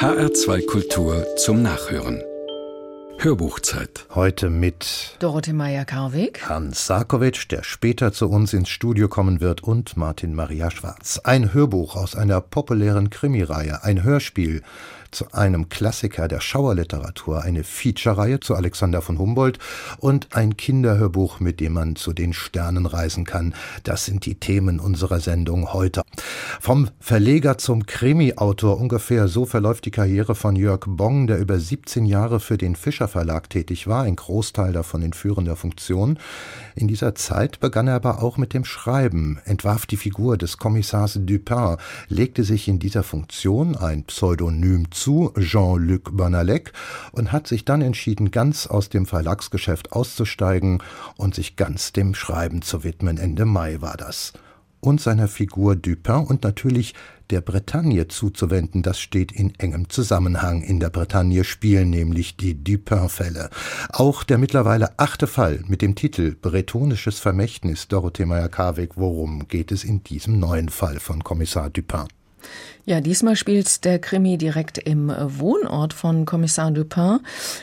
HR2 Kultur zum Nachhören. Hörbuchzeit. Heute mit Dorothee Meier-Karweg, Hans Sarkowitsch, der später zu uns ins Studio kommen wird, und Martin Maria Schwarz. Ein Hörbuch aus einer populären Krimireihe, ein Hörspiel zu einem Klassiker der Schauerliteratur, eine Feature-Reihe zu Alexander von Humboldt und ein Kinderhörbuch, mit dem man zu den Sternen reisen kann. Das sind die Themen unserer Sendung heute. Vom Verleger zum Krimi-Autor, ungefähr so verläuft die Karriere von Jörg Bong, der über 17 Jahre für den Fischer Verlag tätig war, ein Großteil davon in führender Funktion. In dieser Zeit begann er aber auch mit dem Schreiben, entwarf die Figur des Kommissars Dupin, legte sich in dieser Funktion ein Pseudonym zu, Jean-Luc Bonnalec, und hat sich dann entschieden, ganz aus dem Verlagsgeschäft auszusteigen und sich ganz dem Schreiben zu widmen. Ende Mai war das. Und seiner Figur Dupin und natürlich der Bretagne zuzuwenden, das steht in engem Zusammenhang. In der Bretagne spielen nämlich die Dupin-Fälle. Auch der mittlerweile 8. Fall mit dem Titel Bretonisches Vermächtnis, Dorothee Meier-Karweg. Worum geht es in diesem neuen Fall von Kommissar Dupin? Ja, diesmal spielt der Krimi direkt im Wohnort von Kommissar Dupin,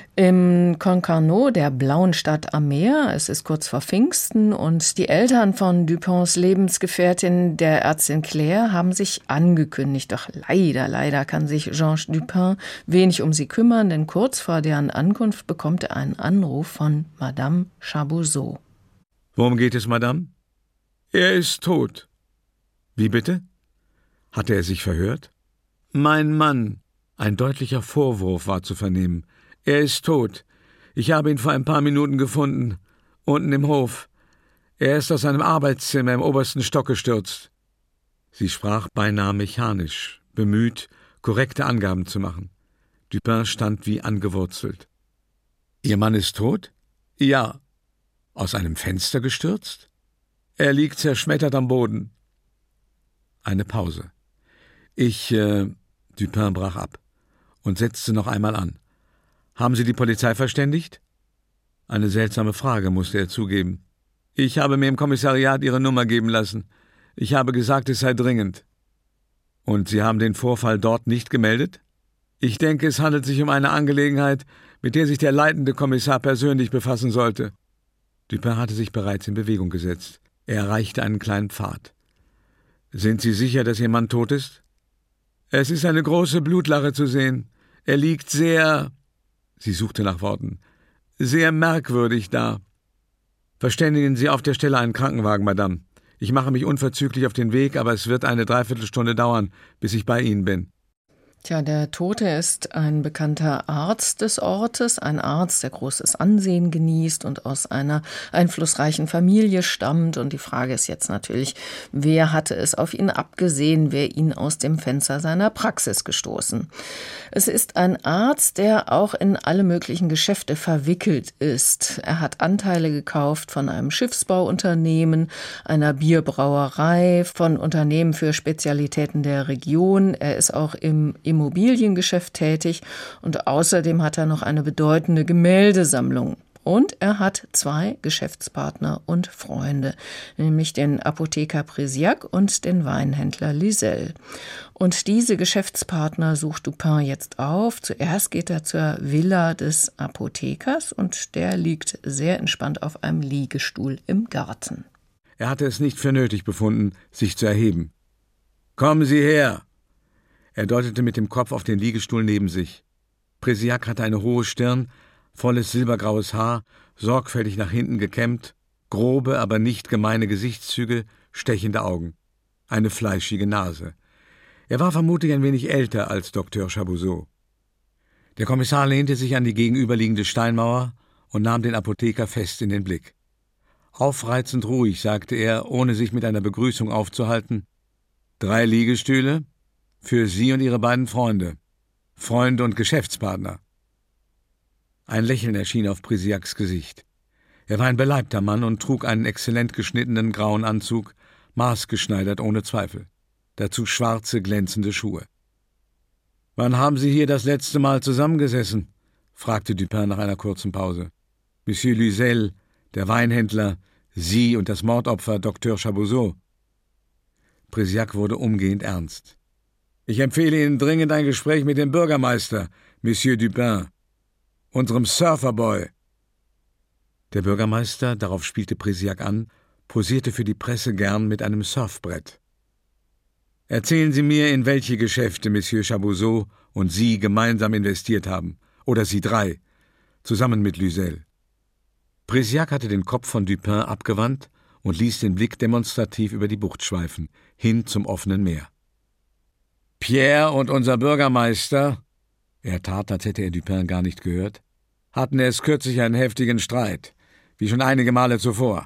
im Concarneau, der blauen Stadt am Meer. Es ist kurz vor Pfingsten und die Eltern von Dupins Lebensgefährtin, der Ärztin Claire, haben sich angekündigt. Doch leider kann sich Georges Dupin wenig um sie kümmern, denn kurz vor deren Ankunft bekommt er einen Anruf von Madame Chabuzot. Worum geht es, Madame? Er ist tot. Wie bitte? Hatte er sich verhört? Mein Mann. Ein deutlicher Vorwurf war zu vernehmen. Er ist tot. Ich habe ihn vor ein paar Minuten gefunden. Unten im Hof. Er ist aus seinem Arbeitszimmer im obersten Stock gestürzt. Sie sprach beinahe mechanisch, bemüht, korrekte Angaben zu machen. Dupin stand wie angewurzelt. Ihr Mann ist tot? Ja. Aus einem Fenster gestürzt? Er liegt zerschmettert am Boden. Eine Pause. Dupin brach ab und setzte noch einmal an. Haben Sie die Polizei verständigt? Eine seltsame Frage, musste er zugeben. Ich habe mir im Kommissariat Ihre Nummer geben lassen. Ich habe gesagt, es sei dringend. Und Sie haben den Vorfall dort nicht gemeldet? Ich denke, es handelt sich um eine Angelegenheit, mit der sich der leitende Kommissar persönlich befassen sollte. Dupin hatte sich bereits in Bewegung gesetzt. Er erreichte einen kleinen Pfad. Sind Sie sicher, dass Ihr Mann tot ist? Es ist eine große Blutlache zu sehen. Er liegt sehr, sie suchte nach Worten, sehr merkwürdig da. Verständigen Sie auf der Stelle einen Krankenwagen, Madame. Ich mache mich unverzüglich auf den Weg, aber es wird eine Dreiviertelstunde dauern, bis ich bei Ihnen bin. Tja, der Tote ist ein bekannter Arzt des Ortes, ein Arzt, der großes Ansehen genießt und aus einer einflussreichen Familie stammt. Und die Frage ist jetzt natürlich, wer hatte es auf ihn abgesehen, wer ihn aus dem Fenster seiner Praxis gestoßen? Es ist ein Arzt, der auch in alle möglichen Geschäfte verwickelt ist. Er hat Anteile gekauft von einem Schiffsbauunternehmen, einer Bierbrauerei, von Unternehmen für Spezialitäten der Region. Er ist auch im Immobiliengeschäft tätig und außerdem hat er noch eine bedeutende Gemäldesammlung. Und er hat 2 Geschäftspartner und Freunde, nämlich den Apotheker Prisiac und den Weinhändler Lisel. Und diese Geschäftspartner sucht Dupin jetzt auf. Zuerst geht er zur Villa des Apothekers und der liegt sehr entspannt auf einem Liegestuhl im Garten. Er hatte es nicht für nötig befunden, sich zu erheben. »Kommen Sie her!« Er deutete mit dem Kopf auf den Liegestuhl neben sich. Prisiac hatte eine hohe Stirn, volles silbergraues Haar, sorgfältig nach hinten gekämmt, grobe, aber nicht gemeine Gesichtszüge, stechende Augen, eine fleischige Nase. Er war vermutlich ein wenig älter als Dr. Chabuzot. Der Kommissar lehnte sich an die gegenüberliegende Steinmauer und nahm den Apotheker fest in den Blick. Aufreizend ruhig sagte er, ohne sich mit einer Begrüßung aufzuhalten: 3 Liegestühle? Für Sie und Ihre beiden Freunde. Freunde und Geschäftspartner. Ein Lächeln erschien auf Prisiacs Gesicht. Er war ein beleibter Mann und trug einen exzellent geschnittenen grauen Anzug, maßgeschneidert ohne Zweifel. Dazu schwarze, glänzende Schuhe. »Wann haben Sie hier das letzte Mal zusammengesessen?« fragte Dupin nach einer kurzen Pause. »Monsieur Lisel, der Weinhändler, Sie und das Mordopfer Dr. Chabuzot.« Prisiac wurde umgehend ernst. Ich empfehle Ihnen dringend ein Gespräch mit dem Bürgermeister, Monsieur Dupin, unserem Surferboy. Der Bürgermeister, darauf spielte Prisiac an, posierte für die Presse gern mit einem Surfbrett. Erzählen Sie mir, in welche Geschäfte Monsieur Chapuzot und Sie gemeinsam investiert haben. Oder Sie drei, zusammen mit Lüsel. Prisiac hatte den Kopf von Dupin abgewandt und ließ den Blick demonstrativ über die Bucht schweifen, hin zum offenen Meer. Pierre und unser Bürgermeister, er tat, als hätte er Dupin gar nicht gehört, hatten erst kürzlich einen heftigen Streit, wie schon einige Male zuvor.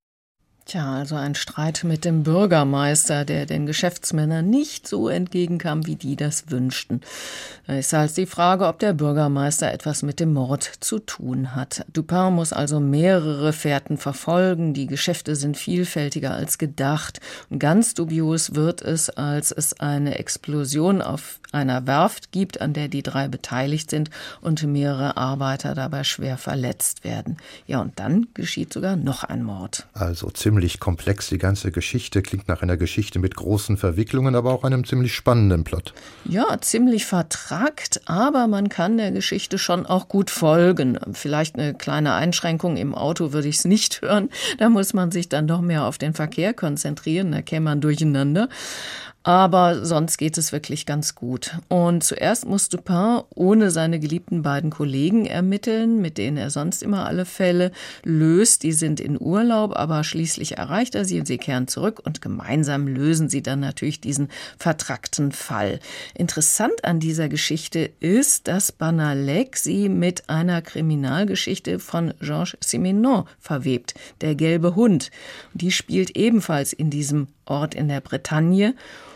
Tja, also ein Streit mit dem Bürgermeister, der den Geschäftsmännern nicht so entgegenkam, wie die das wünschten. Da ist halt die Frage, ob der Bürgermeister etwas mit dem Mord zu tun hat. Dupin muss also mehrere Fährten verfolgen, die Geschäfte sind vielfältiger als gedacht. Und ganz dubios wird es, als es eine Explosion auf einer Werft gibt, an der die drei beteiligt sind und mehrere Arbeiter dabei schwer verletzt werden. Ja, und dann geschieht sogar noch ein Mord. Also ziemlich komplex, die ganze Geschichte klingt nach einer Geschichte mit großen Verwicklungen, aber auch einem ziemlich spannenden Plot. Ja, ziemlich vertrackt, aber man kann der Geschichte schon auch gut folgen. Vielleicht eine kleine Einschränkung, im Auto würde ich es nicht hören, da muss man sich dann doch mehr auf den Verkehr konzentrieren, da käme man durcheinander. Aber sonst geht es wirklich ganz gut. Und zuerst muss Dupin ohne seine geliebten beiden Kollegen ermitteln, mit denen er sonst immer alle Fälle löst. Die sind in Urlaub, aber schließlich erreicht er sie und sie kehren zurück und gemeinsam lösen sie dann natürlich diesen vertrackten Fall. Interessant an dieser Geschichte ist, dass Banalek sie mit einer Kriminalgeschichte von Georges Simenon verwebt, Der gelbe Hund. Die spielt ebenfalls in diesem Ort in der Bretagne.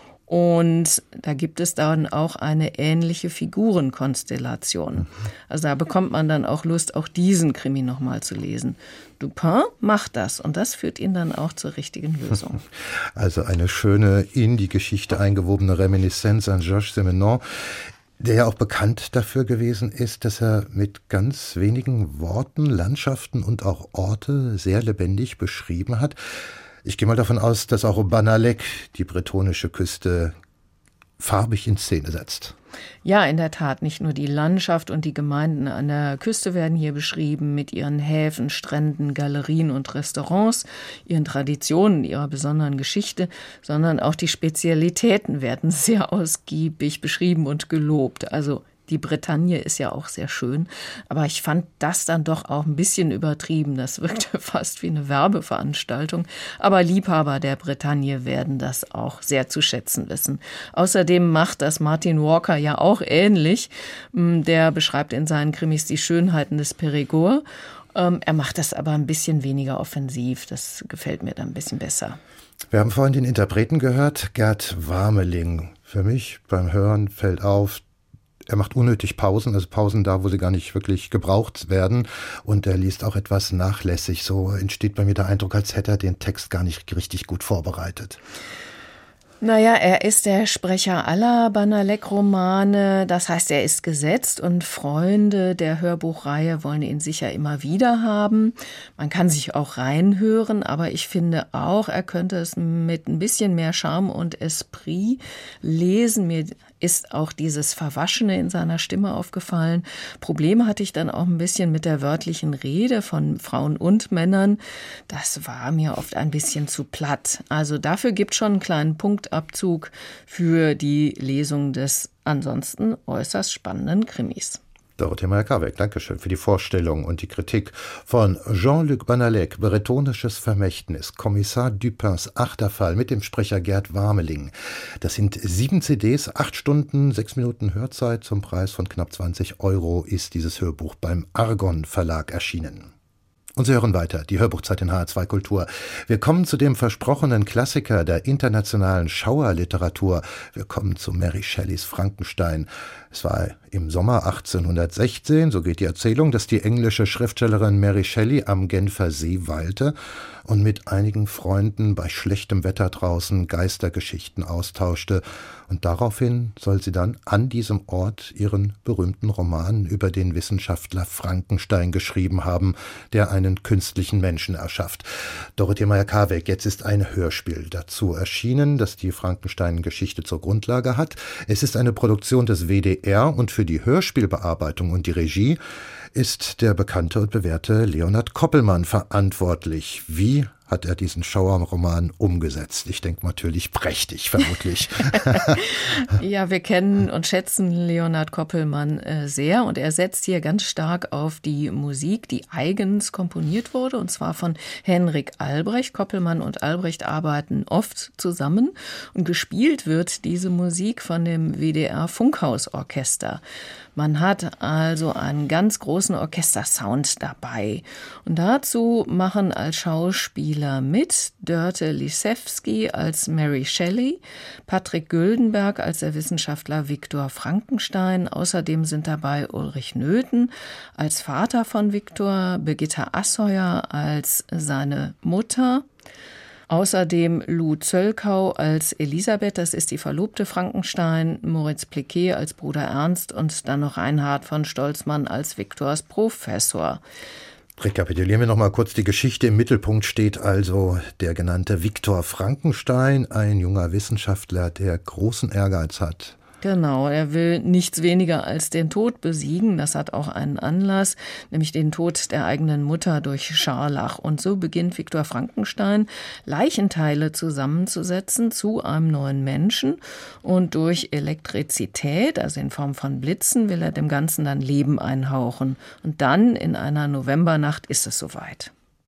Und da gibt es dann auch eine ähnliche Figurenkonstellation. Also da bekommt man dann auch Lust, auch diesen Krimi nochmal zu lesen. Dupin macht das und das führt ihn dann auch zur richtigen Lösung. Also eine schöne, in die Geschichte eingewobene Reminiszenz an Georges Simenon, der ja auch bekannt dafür gewesen ist, dass er mit ganz wenigen Worten Landschaften und auch Orte sehr lebendig beschrieben hat. Ich gehe mal davon aus, dass auch Banalek die bretonische Küste farbig in Szene setzt. Ja, in der Tat. Nicht nur die Landschaft und die Gemeinden an der Küste werden hier beschrieben mit ihren Häfen, Stränden, Galerien und Restaurants, ihren Traditionen, ihrer besonderen Geschichte, sondern auch die Spezialitäten werden sehr ausgiebig beschrieben und gelobt. Also die Bretagne ist ja auch sehr schön, aber ich fand das dann doch auch ein bisschen übertrieben. Das wirkte fast wie eine Werbeveranstaltung. Aber Liebhaber der Bretagne werden das auch sehr zu schätzen wissen. Außerdem macht das Martin Walker ja auch ähnlich. Der beschreibt in seinen Krimis die Schönheiten des Périgord. Er macht das aber ein bisschen weniger offensiv. Das gefällt mir dann ein bisschen besser. Wir haben vorhin den Interpreten gehört, Gerd Warmeling. Für mich beim Hören fällt auf, er macht unnötig Pausen, also Pausen da, wo sie gar nicht wirklich gebraucht werden. Und er liest auch etwas nachlässig. So entsteht bei mir der Eindruck, als hätte er den Text gar nicht richtig gut vorbereitet. Naja, er ist der Sprecher aller Banalek-Romane. Das heißt, er ist gesetzt und Freunde der Hörbuchreihe wollen ihn sicher immer wieder haben. Man kann sich auch reinhören, aber ich finde auch, er könnte es mit ein bisschen mehr Charme und Esprit lesen. Mir ist auch dieses Verwaschene in seiner Stimme aufgefallen. Probleme hatte ich dann auch ein bisschen mit der wörtlichen Rede von Frauen und Männern. Das war mir oft ein bisschen zu platt. Also dafür gibt es schon einen kleinen Punktabzug für die Lesung des ansonsten äußerst spannenden Krimis. Dorothee Meyer-Karweck, Dankeschön für die Vorstellung und die Kritik von Jean-Luc Banalek, Bretonisches Vermächtnis, Kommissar Dupins Achterfall mit dem Sprecher Gerd Warmeling. Das sind 7 CDs, 8 Stunden, 6 Minuten Hörzeit. Zum Preis von knapp 20 € ist dieses Hörbuch beim Argon Verlag erschienen. Und Sie hören weiter, die Hörbuchzeit in HR2 Kultur. Wir kommen zu dem versprochenen Klassiker der internationalen Schauerliteratur. Wir kommen zu Mary Shelleys Frankenstein. Es war im Sommer 1816, so geht die Erzählung, dass die englische Schriftstellerin Mary Shelley am Genfer See weilte und mit einigen Freunden bei schlechtem Wetter draußen Geistergeschichten austauschte. Und daraufhin soll sie dann an diesem Ort ihren berühmten Roman über den Wissenschaftler Frankenstein geschrieben haben, der einen künstlichen Menschen erschafft. Dorothee Meyer-Karweg, jetzt ist ein Hörspiel dazu erschienen, das die Frankenstein-Geschichte zur Grundlage hat. Es ist eine Produktion des WDR und für die Hörspielbearbeitung und die Regie ist der bekannte und bewährte Leonhard Koppelmann verantwortlich. Wie hat er diesen Schauerroman umgesetzt? Ich denke natürlich prächtig, vermutlich. Ja, wir kennen und schätzen Leonhard Koppelmann sehr und er setzt hier ganz stark auf die Musik, die eigens komponiert wurde, und zwar von Henrik Albrecht. Koppelmann und Albrecht arbeiten oft zusammen und gespielt wird diese Musik von dem WDR Funkhausorchester. Man hat also einen ganz großen Orchestersound dabei. Und dazu machen als Schauspieler mit Dörte Lisewski als Mary Shelley, Patrick Güldenberg als der Wissenschaftler Viktor Frankenstein. Außerdem sind dabei Ulrich Nöthen als Vater von Viktor, Birgitta Asheuer als seine Mutter. Außerdem Lou Zölkau als Elisabeth, das ist die Verlobte Frankenstein, Moritz Pliquet als Bruder Ernst und dann noch Reinhard von Stolzmann als Viktors Professor. Rekapitulieren wir noch mal kurz die Geschichte. Im Mittelpunkt steht also der genannte Viktor Frankenstein, ein junger Wissenschaftler, der großen Ehrgeiz hat. Genau, er will nichts weniger als den Tod besiegen. Das hat auch einen Anlass, nämlich den Tod der eigenen Mutter durch Scharlach. Und so beginnt Viktor Frankenstein, Leichenteile zusammenzusetzen zu einem neuen Menschen. Und durch Elektrizität, also in Form von Blitzen, will er dem Ganzen dann Leben einhauchen. Und dann in einer Novembernacht ist es soweit.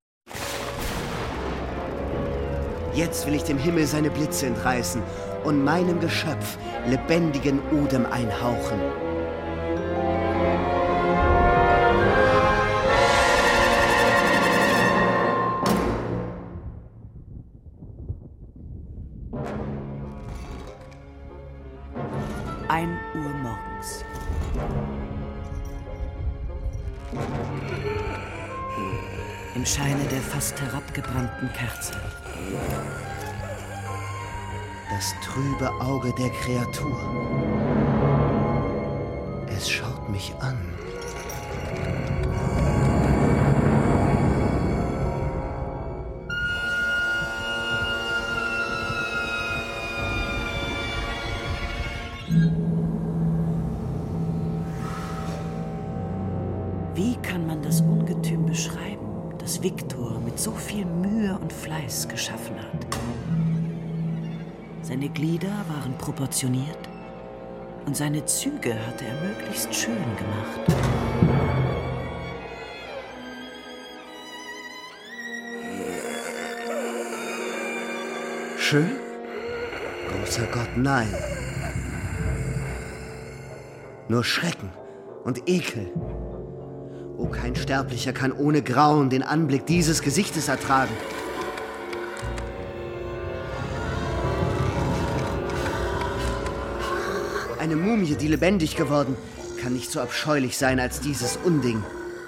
Jetzt will ich dem Himmel seine Blitze entreißen und meinem Geschöpf lebendigen Odem einhauchen. Uhr morgens. Im Scheine der fast herabgebrannten Kerze. Das trübe Auge der Kreatur. Es schaut mich an. Wie kann man das Ungetüm beschreiben, das Viktor mit so viel Mühe und Fleiß geschaffen hat? Seine Glieder waren proportioniert und seine Züge hatte er möglichst schön gemacht. Schön? Großer Gott, nein. Nur Schrecken und Ekel. Oh, kein Sterblicher kann ohne Grauen den Anblick dieses Gesichtes ertragen. Eine Mumie, die lebendig geworden, kann nicht so abscheulich sein als dieses Unding.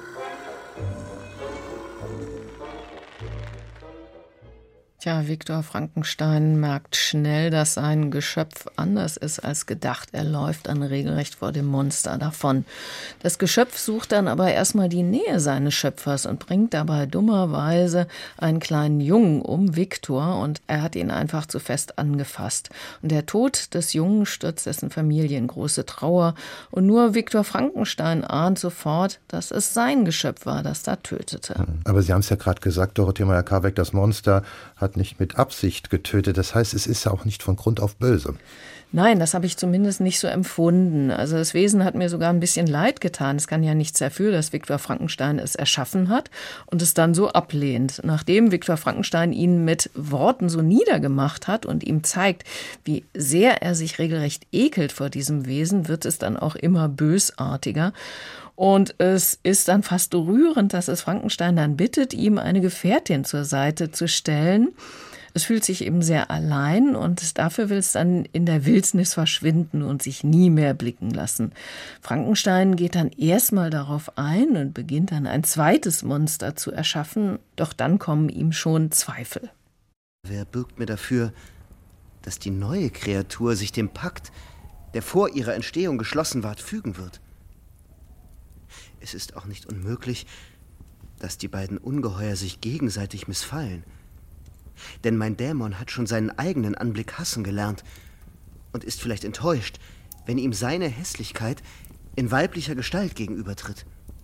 Tja, Viktor Frankenstein merkt schnell, dass sein Geschöpf anders ist als gedacht. Er läuft dann regelrecht vor dem Monster davon. Das Geschöpf sucht dann aber erstmal die Nähe seines Schöpfers und bringt dabei dummerweise einen kleinen Jungen um Viktor und er hat ihn einfach zu fest angefasst. Und der Tod des Jungen stürzt dessen Familie in große Trauer und nur Viktor Frankenstein ahnt sofort, dass es sein Geschöpf war, das da tötete. Aber Sie haben es ja gerade gesagt, Dorothee Meyer-Karweg, das Monster hat nicht mit Absicht getötet. Das heißt, es ist ja auch nicht von Grund auf böse. Nein, das habe ich zumindest nicht so empfunden. Also das Wesen hat mir sogar ein bisschen leid getan. Es kann ja nichts dafür, dass Viktor Frankenstein es erschaffen hat und es dann so ablehnt. Nachdem Viktor Frankenstein ihn mit Worten so niedergemacht hat und ihm zeigt, wie sehr er sich regelrecht ekelt vor diesem Wesen, wird es dann auch immer bösartiger. Und es ist dann fast rührend, dass es Frankenstein dann bittet, ihm eine Gefährtin zur Seite zu stellen. Es fühlt sich eben sehr allein und dafür will es dann in der Wildnis verschwinden und sich nie mehr blicken lassen. Frankenstein geht dann erstmal darauf ein und beginnt dann ein zweites Monster zu erschaffen, doch dann kommen ihm schon Zweifel. Wer bürgt mir dafür, dass die neue Kreatur sich dem Pakt, der vor ihrer Entstehung geschlossen ward, fügen wird. Es ist auch nicht unmöglich, dass die beiden Ungeheuer sich gegenseitig missfallen. Denn mein Dämon hat schon seinen eigenen Anblick hassen gelernt und ist vielleicht enttäuscht, wenn ihm seine Hässlichkeit in weiblicher Gestalt gegenübertritt.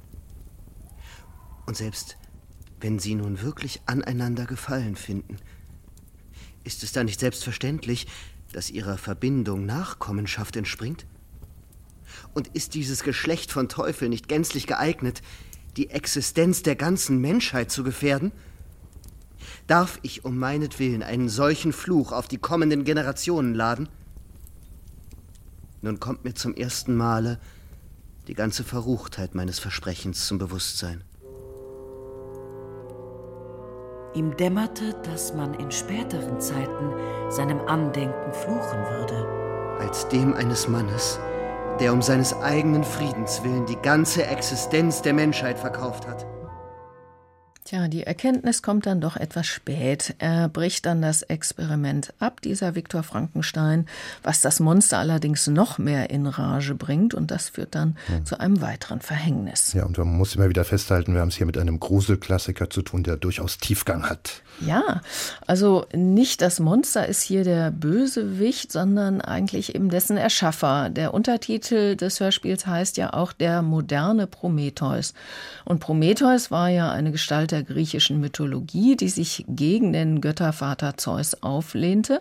Und selbst wenn sie nun wirklich aneinander Gefallen finden, ist es da nicht selbstverständlich, dass ihrer Verbindung Nachkommenschaft entspringt? Und ist dieses Geschlecht von Teufel nicht gänzlich geeignet, die Existenz der ganzen Menschheit zu gefährden? Darf ich um meinetwillen einen solchen Fluch auf die kommenden Generationen laden? Nun kommt mir zum ersten Male die ganze Verruchtheit meines Versprechens zum Bewusstsein. Ihm dämmerte, dass man in späteren Zeiten seinem Andenken fluchen würde. Als dem eines Mannes, der um seines eigenen Friedens willen die ganze Existenz der Menschheit verkauft hat. Tja, die Erkenntnis kommt dann doch etwas spät. Er bricht dann das Experiment ab, dieser Viktor Frankenstein, was das Monster allerdings noch mehr in Rage bringt, und das führt dann zu einem weiteren Verhängnis. Ja, und man muss immer wieder festhalten, wir haben es hier mit einem Gruselklassiker zu tun, der durchaus Tiefgang hat. Ja, also nicht das Monster ist hier der Bösewicht, sondern eigentlich eben dessen Erschaffer. Der Untertitel des Hörspiels heißt ja auch der moderne Prometheus. Und Prometheus war ja eine Gestalt der griechischen Mythologie, die sich gegen den Göttervater Zeus auflehnte.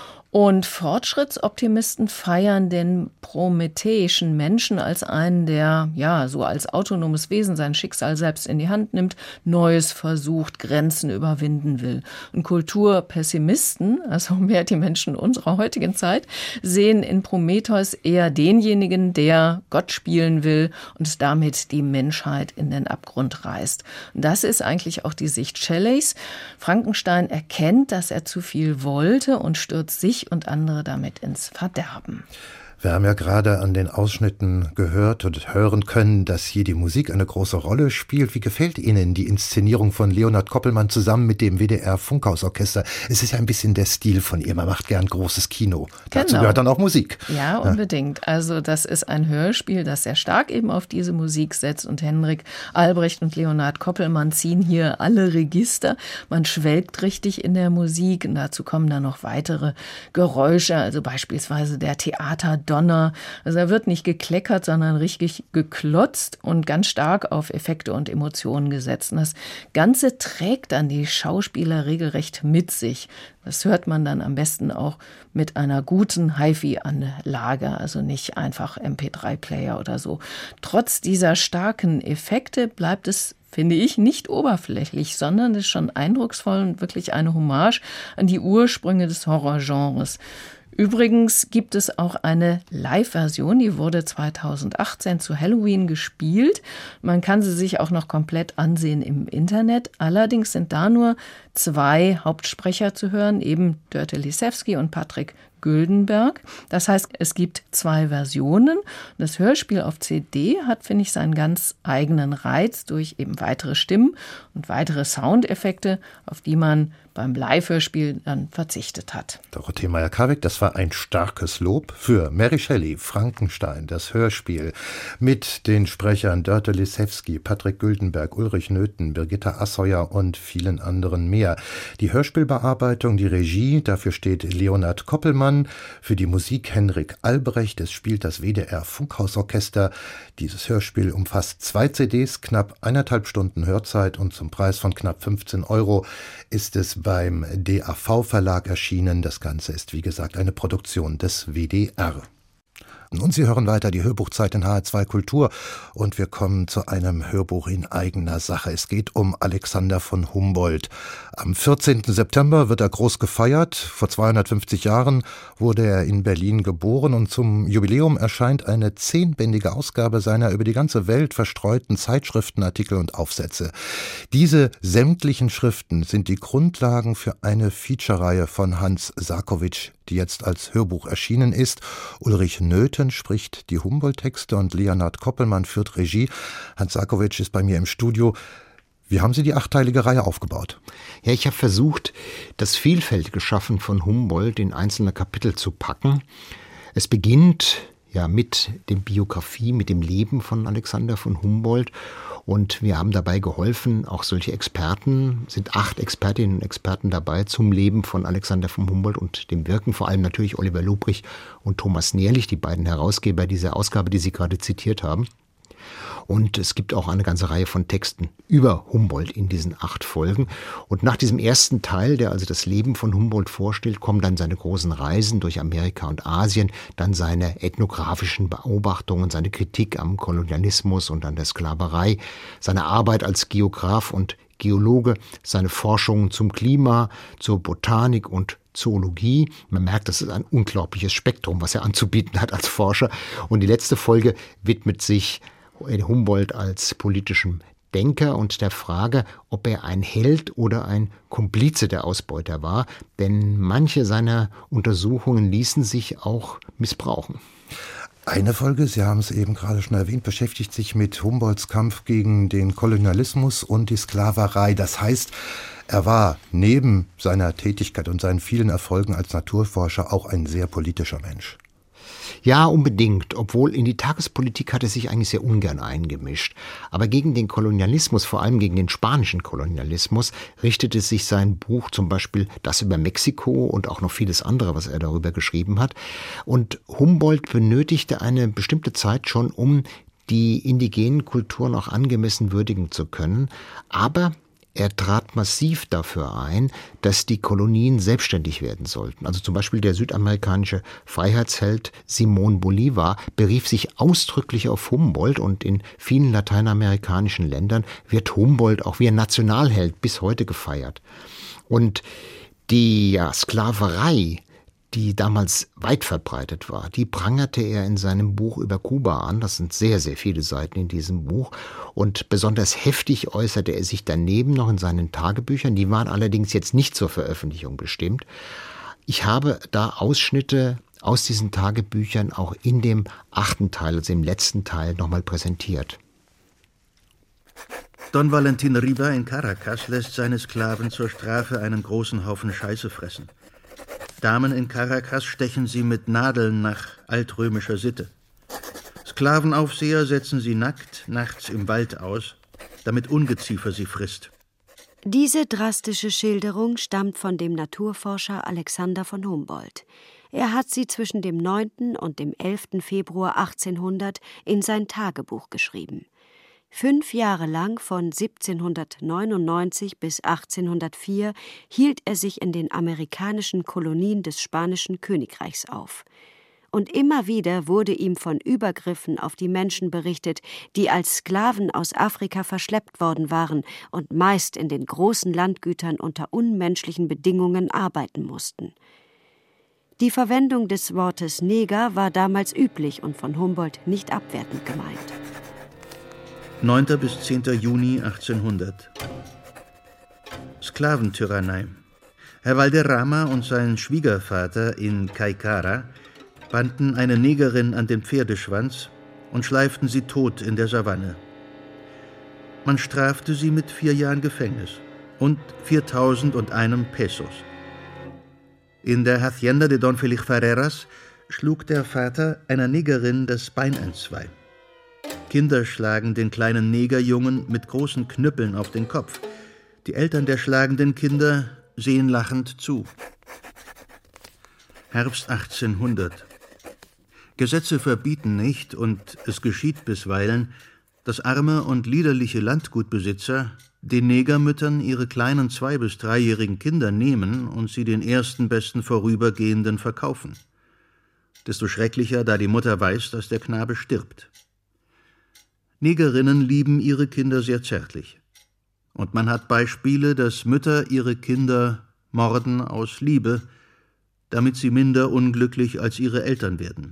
Und Fortschrittsoptimisten feiern den prometheischen Menschen als einen, der ja so als autonomes Wesen sein Schicksal selbst in die Hand nimmt, Neues versucht, Grenzen überwinden will. Und Kulturpessimisten, also mehr die Menschen unserer heutigen Zeit, sehen in Prometheus eher denjenigen, der Gott spielen will und damit die Menschheit in den Abgrund reißt. Und das ist eigentlich auch die Sicht Shelleys. Frankenstein erkennt, dass er zu viel wollte und stürzt sich und andere damit ins Verderben. Wir haben ja gerade an den Ausschnitten gehört und hören können, dass hier die Musik eine große Rolle spielt. Wie gefällt Ihnen die Inszenierung von Leonhard Koppelmann zusammen mit dem WDR Funkhausorchester? Es ist ja ein bisschen der Stil von ihr. Man macht gern großes Kino. Dazu Genau. gehört dann auch Musik. Ja, unbedingt. Also das ist ein Hörspiel, das sehr stark eben auf diese Musik setzt. Und Henrik Albrecht und Leonhard Koppelmann ziehen hier alle Register. Man schwelgt richtig in der Musik. Und dazu kommen dann noch weitere Geräusche, also beispielsweise der Theaterdonner. Also da wird nicht gekleckert, sondern richtig geklotzt und ganz stark auf Effekte und Emotionen gesetzt. Und das Ganze trägt dann die Schauspieler regelrecht mit sich. Das hört man dann am besten auch mit einer guten HiFi-Anlage, also nicht einfach MP3-Player oder so. Trotz dieser starken Effekte bleibt es, finde ich, nicht oberflächlich, sondern ist schon eindrucksvoll und wirklich eine Hommage an die Ursprünge des Horrorgenres. Übrigens gibt es auch eine Live-Version, die wurde 2018 zu Halloween gespielt. Man kann sie sich auch noch komplett ansehen im Internet. Allerdings sind da nur 2 Hauptsprecher zu hören, eben Dörte Lisewski und Patrick Güldenberg. Das heißt, es gibt 2 Versionen. Das Hörspiel auf CD hat, finde ich, seinen ganz eigenen Reiz durch eben weitere Stimmen und weitere Soundeffekte, auf die man beim Live-Hörspiel dann verzichtet hat. Dorothee Meyer-Karweg, das war ein starkes Lob für Mary Shelley, Frankenstein, das Hörspiel mit den Sprechern Dörte Lisewski, Patrick Güldenberg, Ulrich Nöthen, Birgitta Assauer und vielen anderen mehr. Die Hörspielbearbeitung, die Regie, dafür steht Leonhard Koppelmann, für die Musik Henrik Albrecht, es spielt das WDR Funkhausorchester. Dieses Hörspiel umfasst 2 CDs, knapp 1,5 Stunden Hörzeit und zum Preis von knapp 15 € ist es beim DAV-Verlag erschienen. Das Ganze ist, wie gesagt, eine Produktion des WDR. Und Sie hören weiter die Hörbuchzeit in HR2 Kultur und wir kommen zu einem Hörbuch in eigener Sache. Es geht um Alexander von Humboldt. Am 14. September wird er groß gefeiert. Vor 250 Jahren wurde er in Berlin geboren und zum Jubiläum erscheint eine 10-bändige Ausgabe seiner über die ganze Welt verstreuten Zeitschriften, Artikel und Aufsätze. Diese sämtlichen Schriften sind die Grundlagen für eine Feature-Reihe von Hans Sarkowitsch, die jetzt als Hörbuch erschienen ist. Ulrich Nöthen spricht die Humboldt-Texte und Leonhard Koppelmann führt Regie. Hans Sarkowitsch ist bei mir im Studio. Wie haben Sie die 8-teilige Reihe aufgebaut? Ja, ich habe versucht, das vielfältige Schaffen von Humboldt in einzelne Kapitel zu packen. Es beginnt ja mit dem Biografie, mit dem Leben von Alexander von Humboldt. Und wir haben dabei geholfen, auch solche Experten, sind 8 Expertinnen und Experten dabei zum Leben von Alexander von Humboldt und dem Wirken, vor allem natürlich Oliver Lubrich und Thomas Nährlich, die beiden Herausgeber dieser Ausgabe, die Sie gerade zitiert haben. Und es gibt auch eine ganze Reihe von Texten über Humboldt in diesen 8 Folgen. Und nach diesem ersten Teil, der also das Leben von Humboldt vorstellt, kommen dann seine großen Reisen durch Amerika und Asien, dann seine ethnografischen Beobachtungen, seine Kritik am Kolonialismus und an der Sklaverei, seine Arbeit als Geograf und Geologe, seine Forschungen zum Klima, zur Botanik und Zoologie. Man merkt, das ist ein unglaubliches Spektrum, was er anzubieten hat als Forscher. Und die letzte Folge widmet sich Humboldt als politischem Denker und der Frage, ob er ein Held oder ein Komplize der Ausbeuter war, denn manche seiner Untersuchungen ließen sich auch missbrauchen. Eine Folge, Sie haben es eben gerade schon erwähnt, beschäftigt sich mit Humboldts Kampf gegen den Kolonialismus und die Sklaverei. Das heißt, er war neben seiner Tätigkeit und seinen vielen Erfolgen als Naturforscher auch ein sehr politischer Mensch. Ja, unbedingt, obwohl in die Tagespolitik hat er sich eigentlich sehr ungern eingemischt. Aber gegen den Kolonialismus, vor allem gegen den spanischen Kolonialismus, richtete sich sein Buch zum Beispiel das über Mexiko und auch noch vieles andere, was er darüber geschrieben hat. Und Humboldt benötigte eine bestimmte Zeit schon, um die indigenen Kulturen auch angemessen würdigen zu können. Aber er trat massiv dafür ein, dass die Kolonien selbstständig werden sollten. Also zum Beispiel der südamerikanische Freiheitsheld Simón Bolívar berief sich ausdrücklich auf Humboldt und in vielen lateinamerikanischen Ländern wird Humboldt auch wie ein Nationalheld bis heute gefeiert. Und die Sklaverei, die damals weit verbreitet war, die prangerte er in seinem Buch über Kuba an. Das sind sehr, sehr viele Seiten in diesem Buch. Und besonders heftig äußerte er sich daneben noch in seinen Tagebüchern. Die waren allerdings jetzt nicht zur Veröffentlichung bestimmt. Ich habe da Ausschnitte aus diesen Tagebüchern auch in dem 8. Teil, also im letzten Teil, nochmal präsentiert. Don Valentin Riva in Caracas lässt seine Sklaven zur Strafe einen großen Haufen Scheiße fressen. Damen in Caracas stechen sie mit Nadeln nach altrömischer Sitte. Sklavenaufseher setzen sie nackt nachts im Wald aus, damit Ungeziefer sie frisst. Diese drastische Schilderung stammt von dem Naturforscher Alexander von Humboldt. Er hat sie zwischen dem 9. und dem 11. Februar 1800 in sein Tagebuch geschrieben. 5 Jahre lang, von 1799 bis 1804, hielt er sich in den amerikanischen Kolonien des Spanischen Königreichs auf. Und immer wieder wurde ihm von Übergriffen auf die Menschen berichtet, die als Sklaven aus Afrika verschleppt worden waren und meist in den großen Landgütern unter unmenschlichen Bedingungen arbeiten mussten. Die Verwendung des Wortes Neger war damals üblich und von Humboldt nicht abwertend gemeint. 9. bis 10. Juni 1800. Sklaventyrannei. Herr Valderrama und sein Schwiegervater in Caicara banden eine Negerin an den Pferdeschwanz und schleiften sie tot in der Savanne. Man strafte sie mit 4 Jahren Gefängnis und 4.001 Pesos. In der Hacienda de Don Felix Ferreras schlug der Vater einer Negerin das Bein entzwei. Kinder schlagen den kleinen Negerjungen mit großen Knüppeln auf den Kopf. Die Eltern der schlagenden Kinder sehen lachend zu. Herbst 1800. Gesetze verbieten nicht, und es geschieht bisweilen, dass arme und liederliche Landgutbesitzer den Negermüttern ihre kleinen 2- bis 3-jährigen Kinder nehmen und sie den ersten besten Vorübergehenden verkaufen. Desto schrecklicher, da die Mutter weiß, dass der Knabe stirbt. Negerinnen lieben ihre Kinder sehr zärtlich. Und man hat Beispiele, dass Mütter ihre Kinder morden aus Liebe, damit sie minder unglücklich als ihre Eltern werden.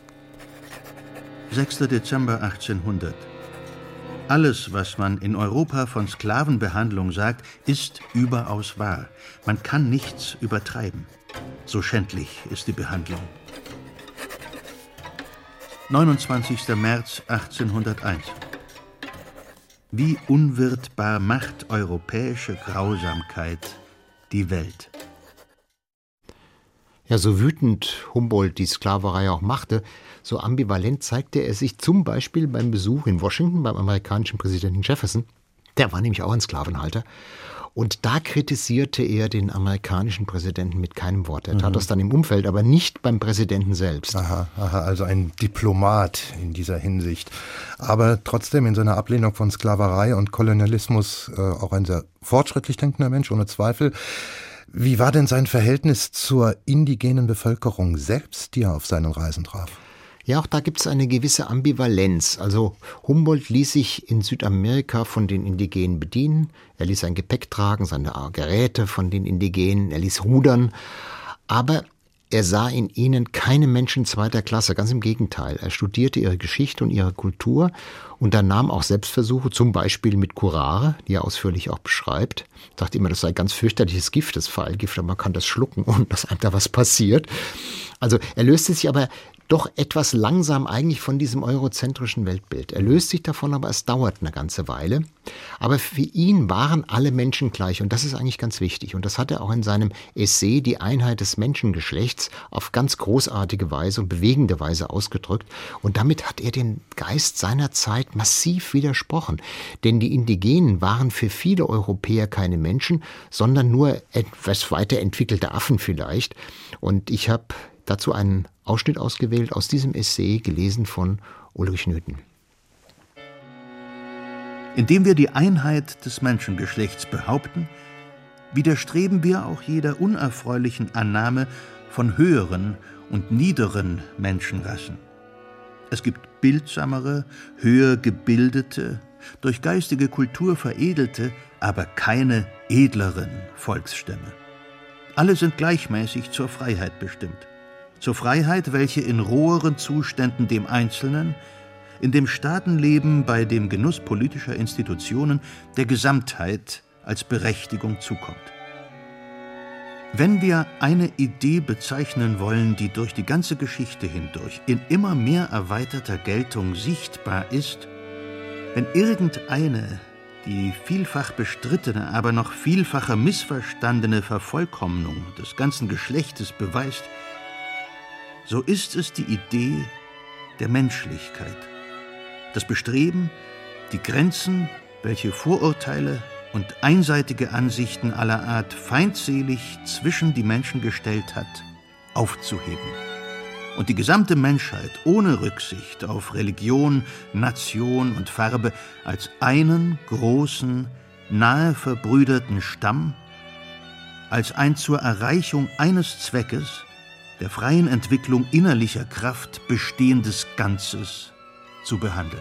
6. Dezember 1800. Alles, was man in Europa von Sklavenbehandlung sagt, ist überaus wahr. Man kann nichts übertreiben. So schändlich ist die Behandlung. 29. März 1801. Wie unwirtbar macht europäische Grausamkeit die Welt. Ja, so wütend Humboldt die Sklaverei auch machte, so ambivalent zeigte er sich zum Beispiel beim Besuch in Washington beim amerikanischen Präsidenten Jefferson. Der war nämlich auch ein Sklavenhalter. Und da kritisierte er den amerikanischen Präsidenten mit keinem Wort. Er tat das dann im Umfeld, aber nicht beim Präsidenten selbst. Aha, also ein Diplomat in dieser Hinsicht. Aber trotzdem in seiner Ablehnung von Sklaverei und Kolonialismus auch ein sehr fortschrittlich denkender Mensch, ohne Zweifel. Wie war denn sein Verhältnis zur indigenen Bevölkerung selbst, die er auf seinen Reisen traf? Ja, auch da gibt es eine gewisse Ambivalenz. Also Humboldt ließ sich in Südamerika von den Indigenen bedienen. Er ließ sein Gepäck tragen, seine Geräte von den Indigenen. Er ließ rudern. Aber er sah in ihnen keine Menschen zweiter Klasse. Ganz im Gegenteil. Er studierte ihre Geschichte und ihre Kultur. Und unternahm auch Selbstversuche, zum Beispiel mit Curare, die er ausführlich auch beschreibt. Ich dachte immer, das sei ganz fürchterliches Gift, das Pfeilgift, aber man kann das schlucken, ohne dass einem da was passiert. Also er löste sich aber doch etwas langsam eigentlich von diesem eurozentrischen Weltbild. Er löst sich davon, aber es dauert eine ganze Weile. Aber für ihn waren alle Menschen gleich und das ist eigentlich ganz wichtig. Und das hat er auch in seinem Essay Die Einheit des Menschengeschlechts auf ganz großartige Weise und bewegende Weise ausgedrückt. Und damit hat er den Geist seiner Zeit massiv widersprochen. Denn die Indigenen waren für viele Europäer keine Menschen, sondern nur etwas weiterentwickelte Affen vielleicht. Und ich habe dazu einen Ausschnitt ausgewählt aus diesem Essay, gelesen von Ulrich Nöthen. Indem wir die Einheit des Menschengeschlechts behaupten, widerstreben wir auch jeder unerfreulichen Annahme von höheren und niederen Menschenrassen. Es gibt bildsamere, höher gebildete, durch geistige Kultur veredelte, aber keine edleren Volksstämme. Alle sind gleichmäßig zur Freiheit bestimmt. Zur Freiheit, welche in roheren Zuständen dem Einzelnen, in dem Staatenleben bei dem Genuss politischer Institutionen der Gesamtheit als Berechtigung zukommt. Wenn wir eine Idee bezeichnen wollen, die durch die ganze Geschichte hindurch in immer mehr erweiterter Geltung sichtbar ist, wenn irgendeine die vielfach bestrittene, aber noch vielfacher missverstandene Vervollkommnung des ganzen Geschlechtes beweist, so ist es die Idee der Menschlichkeit. Das Bestreben, die Grenzen, welche Vorurteile und einseitige Ansichten aller Art feindselig zwischen die Menschen gestellt hat, aufzuheben. Und die gesamte Menschheit ohne Rücksicht auf Religion, Nation und Farbe als einen großen, nahe verbrüderten Stamm, als ein zur Erreichung eines Zweckes, der freien Entwicklung innerlicher Kraft bestehendes Ganzes zu behandeln.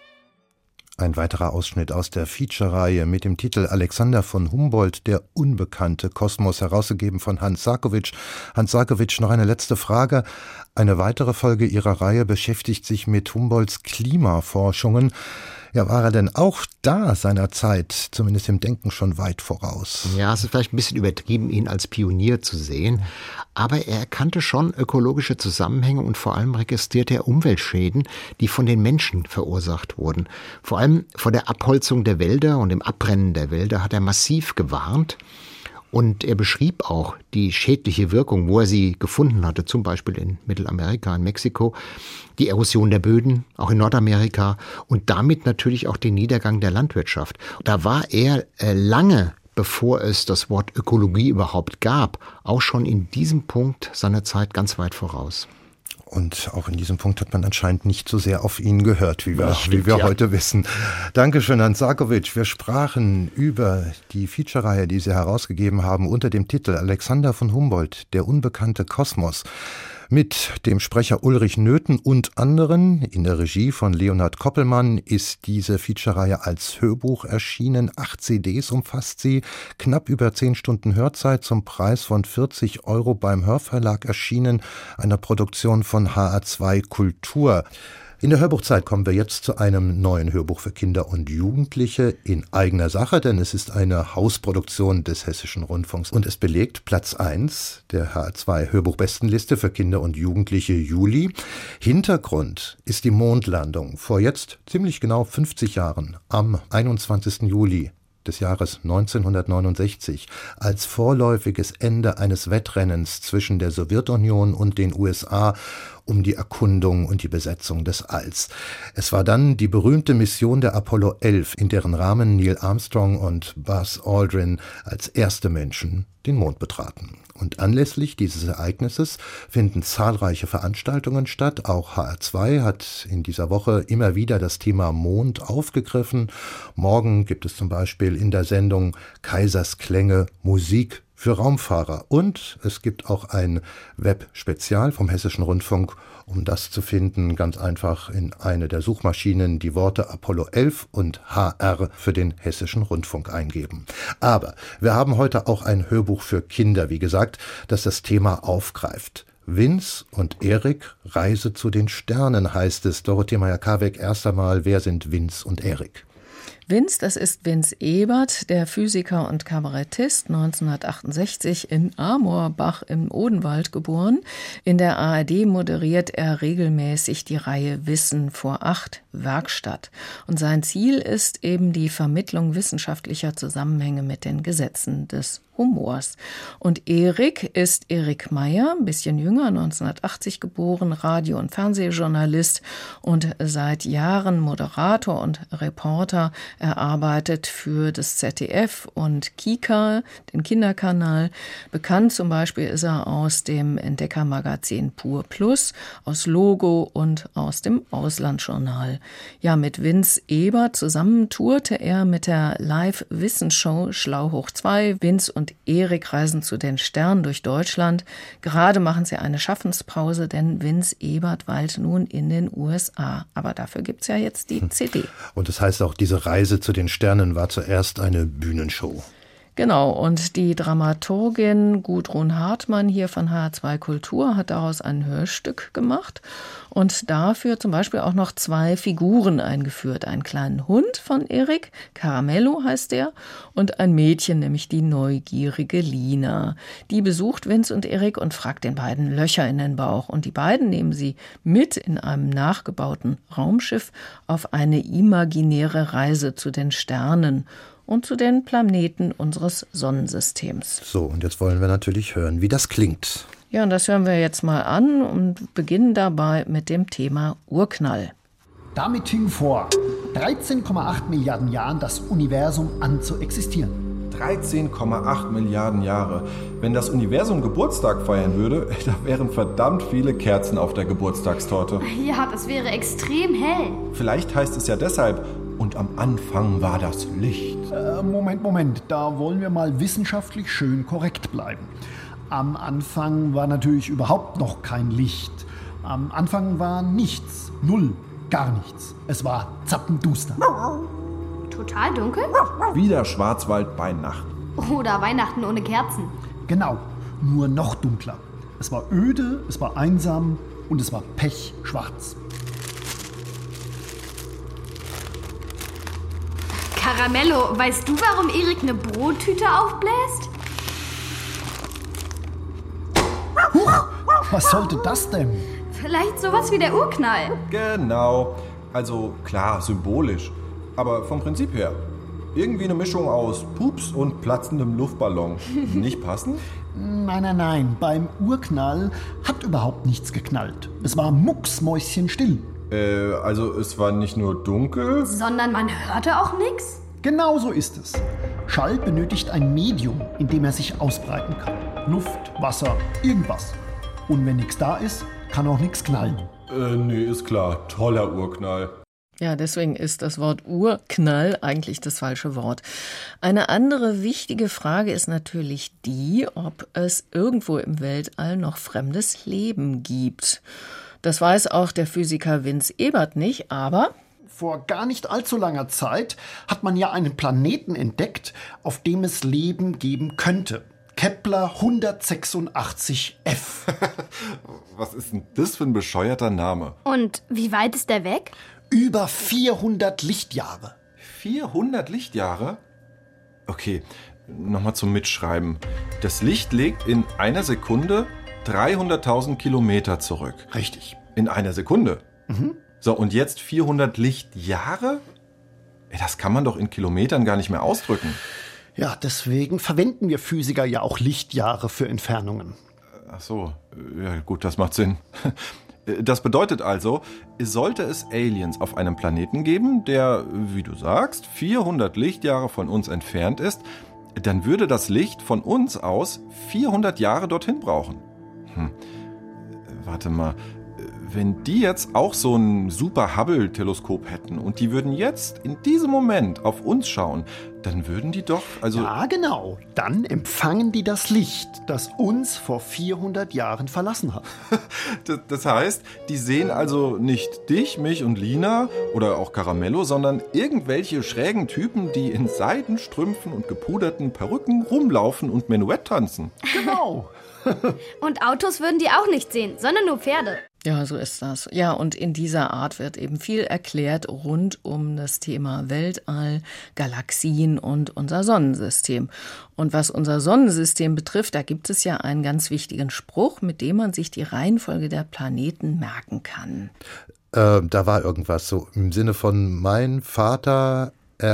Ein weiterer Ausschnitt aus der Feature-Reihe mit dem Titel Alexander von Humboldt, der unbekannte Kosmos, herausgegeben von Hans Sarkowitsch. Hans Sarkowitsch, noch eine letzte Frage. Eine weitere Folge Ihrer Reihe beschäftigt sich mit Humboldts Klimaforschungen. Ja, war er denn auch da seiner Zeit, zumindest im Denken, schon weit voraus? Ja, es ist vielleicht ein bisschen übertrieben, ihn als Pionier zu sehen. Aber er erkannte schon ökologische Zusammenhänge und vor allem registrierte er Umweltschäden, die von den Menschen verursacht wurden. Vor allem vor der Abholzung der Wälder und dem Abbrennen der Wälder hat er massiv gewarnt. Und er beschrieb auch die schädliche Wirkung, wo er sie gefunden hatte, zum Beispiel in Mittelamerika, in Mexiko, die Erosion der Böden, auch in Nordamerika und damit natürlich auch den Niedergang der Landwirtschaft. Da war er lange, bevor es das Wort Ökologie überhaupt gab, auch schon in diesem Punkt seiner Zeit ganz weit voraus. Und auch in diesem Punkt hat man anscheinend nicht so sehr auf ihn gehört, wie wir heute wissen. Dankeschön, Hans Sarkowitsch. Wir sprachen über die Feature-Reihe, die Sie herausgegeben haben, unter dem Titel Alexander von Humboldt, der unbekannte Kosmos. Mit dem Sprecher Ulrich Nöthen und anderen. In der Regie von Leonhard Koppelmann ist diese Feature-Reihe als Hörbuch erschienen. 8 CDs umfasst sie. Knapp über 10 Stunden Hörzeit zum Preis von 40 € beim Hörverlag erschienen. Einer Produktion von HR2 Kultur. In der Hörbuchzeit kommen wir jetzt zu einem neuen Hörbuch für Kinder und Jugendliche in eigener Sache, denn es ist eine Hausproduktion des Hessischen Rundfunks und es belegt Platz 1 der HR2 Hörbuchbestenliste für Kinder und Jugendliche Juli. Hintergrund ist die Mondlandung vor jetzt ziemlich genau 50 Jahren am 21. Juli des Jahres 1969 als vorläufiges Ende eines Wettrennens zwischen der Sowjetunion und den USA um die Erkundung und die Besetzung des Alls. Es war dann die berühmte Mission der Apollo 11, in deren Rahmen Neil Armstrong und Buzz Aldrin als erste Menschen den Mond betraten. Und anlässlich dieses Ereignisses finden zahlreiche Veranstaltungen statt. Auch HR2 hat in dieser Woche immer wieder das Thema Mond aufgegriffen. Morgen gibt es zum Beispiel in der Sendung Kaisers Klänge Musik für Raumfahrer. Und es gibt auch ein Web-Spezial vom Hessischen Rundfunk. Um das zu finden, ganz einfach in eine der Suchmaschinen die Worte Apollo 11 und HR für den Hessischen Rundfunk eingeben. Aber wir haben heute auch ein Hörbuch für Kinder, wie gesagt, das das Thema aufgreift. Vince und Erik, Reise zu den Sternen heißt es. Dorothee Meyer-Karweck, erst einmal, wer sind Vince und Erik? Vince, das ist Vince Ebert, der Physiker und Kabarettist, 1968 in Amorbach im Odenwald geboren. In der ARD moderiert er regelmäßig die Reihe Wissen vor 8, Werkstatt. Und sein Ziel ist eben die Vermittlung wissenschaftlicher Zusammenhänge mit den Gesetzen des Humors. Und Erik ist Erik Meyer, ein bisschen jünger, 1980 geboren, Radio- und Fernsehjournalist und seit Jahren Moderator und Reporter. Er arbeitet für das ZDF und Kika, den Kinderkanal. Bekannt zum Beispiel ist er aus dem Entdeckermagazin Pur Plus, aus Logo und aus dem Auslandsjournal. Ja, mit Vince Ebert zusammen tourte er mit der Live-Wissensshow Schlau hoch 2. Vince und Erik reisen zu den Sternen durch Deutschland. Gerade machen sie eine Schaffenspause, denn Vince Ebert weilt nun in den USA. Aber dafür gibt's ja jetzt die CD. Und das heißt auch, diese Reise zu den Sternen war zuerst eine Bühnenshow. Genau, und die Dramaturgin Gudrun Hartmann hier von HR2 Kultur hat daraus ein Hörstück gemacht und dafür zum Beispiel auch noch 2 Figuren eingeführt. Einen kleinen Hund von Erik, Caramello heißt der, und ein Mädchen, nämlich die neugierige Lina. Die besucht Vince und Erik und fragt den beiden Löcher in den Bauch. Und die beiden nehmen sie mit in einem nachgebauten Raumschiff auf eine imaginäre Reise zu den Sternen und zu den Planeten unseres Sonnensystems. So, und jetzt wollen wir natürlich hören, wie das klingt. Ja, und das hören wir jetzt mal an und beginnen dabei mit dem Thema Urknall. Damit fing vor 13,8 Milliarden Jahren das Universum an zu existieren. 13,8 Milliarden Jahre. Wenn das Universum Geburtstag feiern würde, da wären verdammt viele Kerzen auf der Geburtstagstorte. Ja, das wäre extrem hell. Vielleicht heißt es ja deshalb, und am Anfang war das Licht. Moment, da wollen wir mal wissenschaftlich schön korrekt bleiben. Am Anfang war natürlich überhaupt noch kein Licht. Am Anfang war nichts, null, gar nichts. Es war zappenduster. Total dunkel? Wie der Schwarzwald bei Nacht. Oder Weihnachten ohne Kerzen. Genau, nur noch dunkler. Es war öde, es war einsam und es war pechschwarz. Caramello, weißt du, warum Erik eine Brottüte aufbläst? Huch, was sollte das denn? Vielleicht sowas wie der Urknall. Genau. Also klar, symbolisch. Aber vom Prinzip her. Irgendwie eine Mischung aus Pups und platzendem Luftballon. Nicht passend? Nein. Beim Urknall hat überhaupt nichts geknallt. Es war mucksmäuschenstill. Also es war nicht nur dunkel, sondern man hörte auch nichts? Genau so ist es. Schall benötigt ein Medium, in dem er sich ausbreiten kann. Luft, Wasser, irgendwas. Und wenn nichts da ist, kann auch nichts knallen. Nee, ist klar. Toller Urknall. Ja, deswegen ist das Wort Urknall eigentlich das falsche Wort. Eine andere wichtige Frage ist natürlich die, ob es irgendwo im Weltall noch fremdes Leben gibt. Das weiß auch der Physiker Vince Ebert nicht, aber vor gar nicht allzu langer Zeit hat man ja einen Planeten entdeckt, auf dem es Leben geben könnte. Kepler 186f. Was ist denn das für ein bescheuerter Name? Und wie weit ist der weg? Über 400 Lichtjahre. 400 Lichtjahre? Okay, nochmal zum Mitschreiben. Das Licht legt in einer Sekunde 300.000 Kilometer zurück. Richtig. In einer Sekunde? Mhm. So, und jetzt 400 Lichtjahre? Das kann man doch in Kilometern gar nicht mehr ausdrücken. Ja, deswegen verwenden wir Physiker ja auch Lichtjahre für Entfernungen. Ach so, ja gut, das macht Sinn. Das bedeutet also, sollte es Aliens auf einem Planeten geben, der, wie du sagst, 400 Lichtjahre von uns entfernt ist, dann würde das Licht von uns aus 400 Jahre dorthin brauchen. Warte mal, wenn die jetzt auch so ein super Hubble-Teleskop hätten und die würden jetzt in diesem Moment auf uns schauen, dann würden die doch, also... Ja, genau. Dann empfangen die das Licht, das uns vor 400 Jahren verlassen hat. Das heißt, die sehen also nicht dich, mich und Lina oder auch Caramello, sondern irgendwelche schrägen Typen, die in Seidenstrümpfen und gepuderten Perücken rumlaufen und Menuett tanzen. Genau. Und Autos würden die auch nicht sehen, sondern nur Pferde. Ja, so ist das. Ja, und in dieser Art wird eben viel erklärt rund um das Thema Weltall, Galaxien und unser Sonnensystem. Und was unser Sonnensystem betrifft, da gibt es ja einen ganz wichtigen Spruch, mit dem man sich die Reihenfolge der Planeten merken kann. Da war irgendwas so im Sinne von: Mein Vater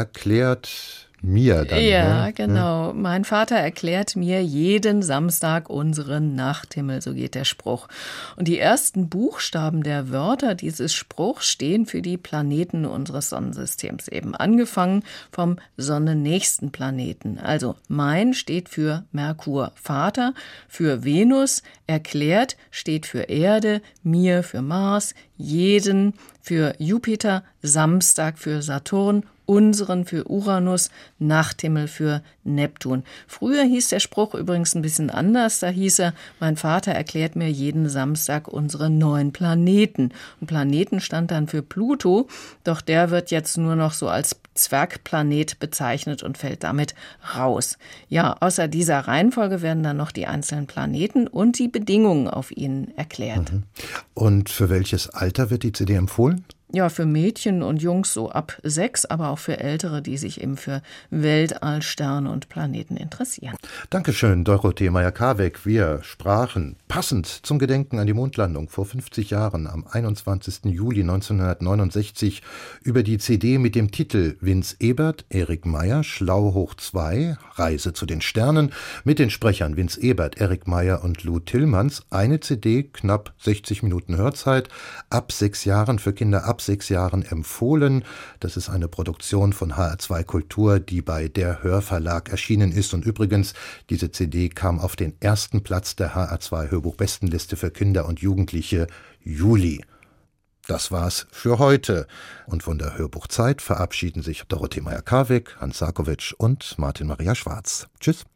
erklärt mir dann. Ja, ne? genau. Mein Vater erklärt mir jeden Samstag unseren Nachthimmel, so geht der Spruch. Und die ersten Buchstaben der Wörter dieses Spruchs stehen für die Planeten unseres Sonnensystems, eben angefangen vom sonnennächsten Planeten. Also mein steht für Merkur, Vater, für Venus, erklärt steht für Erde, mir für Mars, jeden für Jupiter, Samstag für Saturn, unseren für Uranus, Nachthimmel für Neptun. Früher hieß der Spruch übrigens ein bisschen anders. Da hieß er: Mein Vater erklärt mir jeden Samstag unsere 9 Planeten. Und Planeten stand dann für Pluto, doch der wird jetzt nur noch so als Zwergplanet bezeichnet und fällt damit raus. Ja, außer dieser Reihenfolge werden dann noch die einzelnen Planeten und die Bedingungen auf ihnen erklärt. Und für welches Alter wird die CD empfohlen? Ja, für Mädchen und Jungs so ab 6, aber auch für Ältere, die sich eben für Weltall, Sterne und Planeten interessieren. Dankeschön, Dorothee Meyer-Karweck. Wir sprachen passend zum Gedenken an die Mondlandung vor 50 Jahren am 21. Juli 1969 über die CD mit dem Titel Vince Ebert, Erik Meyer, Schlau hoch 2, Reise zu den Sternen, mit den Sprechern Vince Ebert, Erik Meyer und Lou Tillmanns. Eine CD, knapp 60 Minuten Hörzeit, ab 6 Jahren, für Kinder ab 6 Jahren empfohlen. Das ist eine Produktion von HR2 Kultur, die bei der Hörverlag erschienen ist. Und übrigens, diese CD kam auf den ersten Platz der HR2 Hörbuchbestenliste für Kinder und Jugendliche Juli. Das war's für heute. Und von der Hörbuchzeit verabschieden sich Dorothee Meyer-Karweck, Hans Sarkowitsch und Martin Maria Schwarz. Tschüss.